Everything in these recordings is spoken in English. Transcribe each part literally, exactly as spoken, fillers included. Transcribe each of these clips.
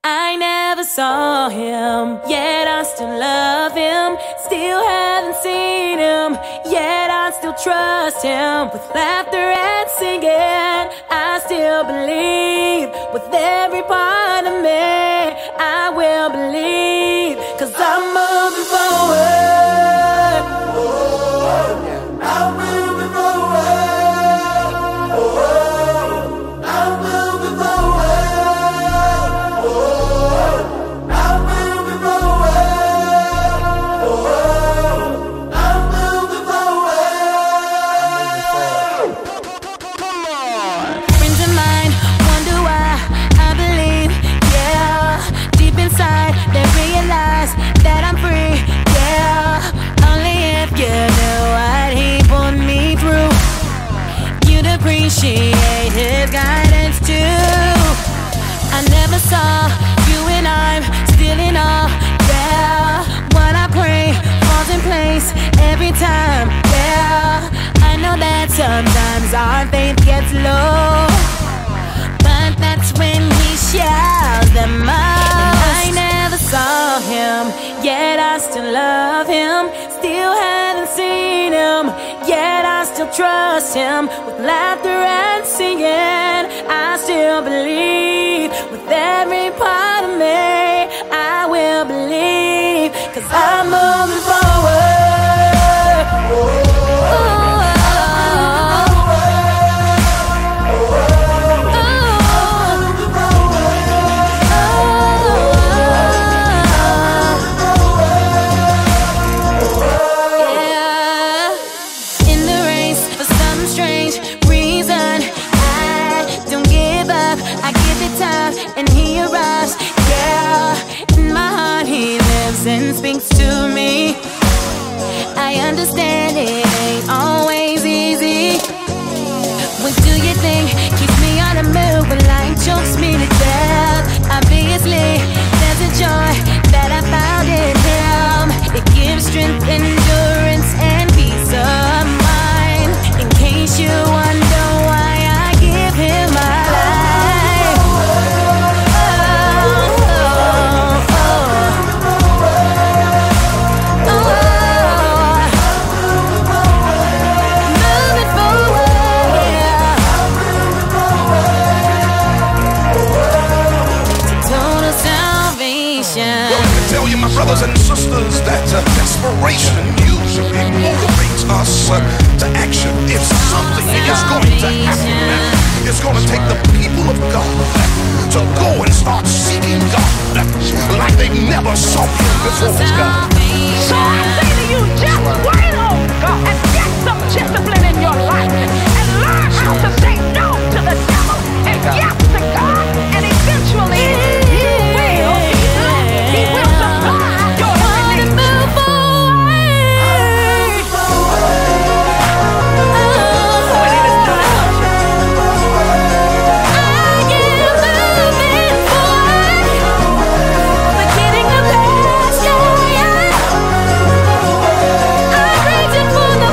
I never saw him, yet I still love him. Still haven't seen him, yet I still trust him. With laughter and singing, I still believe. With every part of me, I will believe. Cause I'm moving forward. I'm moving forward. I'm moving forward. I'm moving forward. I'm moving forward. Come on. Friends of mine wonder why I believe, yeah. Deep inside, they realize that I'm free, yeah. Only if you knew what he put me through, you'd appreciate his guidance too. I never saw you and I'm still in awe, yeah. What I pray falls in place every time, yeah. I know that sometimes our faith gets low, but that's when he shouts the most. I never saw him, yet I still love him. Still haven't seen him, yet I still trust him. With laughter and singing, I still believe. With every part of me, I will believe. Cause I'm moving forward. Ooh. And he arrives, yeah. In my heart he lives and speaks to me. I understand it ain't always easy. What do you think keeps me on the move when life chokes me to death? Obviously, there's a joy that I found in him. It gives strength, endurance, and peace of mind. In case you wonder why I give him my life. Tell you, my brothers and sisters, that uh, desperation usually motivates us uh, to action. If something is going to happen, it's going to take the people of God to go and start seeking God like they never saw him before. God. So I say to you, just wait on God and get some discipline in your life and learn how to say no to the devil and yes to God, and eventually you will. He will supply your every need. Move forward. When it is not an option. I am moving forward. Forgetting the past, yeah, yeah. I'm reaching for the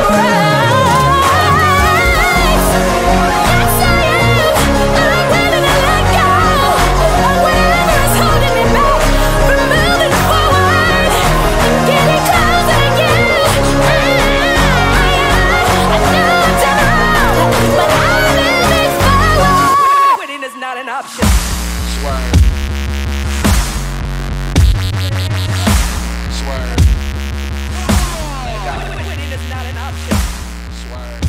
prize. Yes, I am. I'm ready to let go of whatever is holding me back from moving forward and getting closer to you. I know I'm down, but I'm moving forward. Quitting is not an option. Swear. Swear. Quitting is not an option. Swear.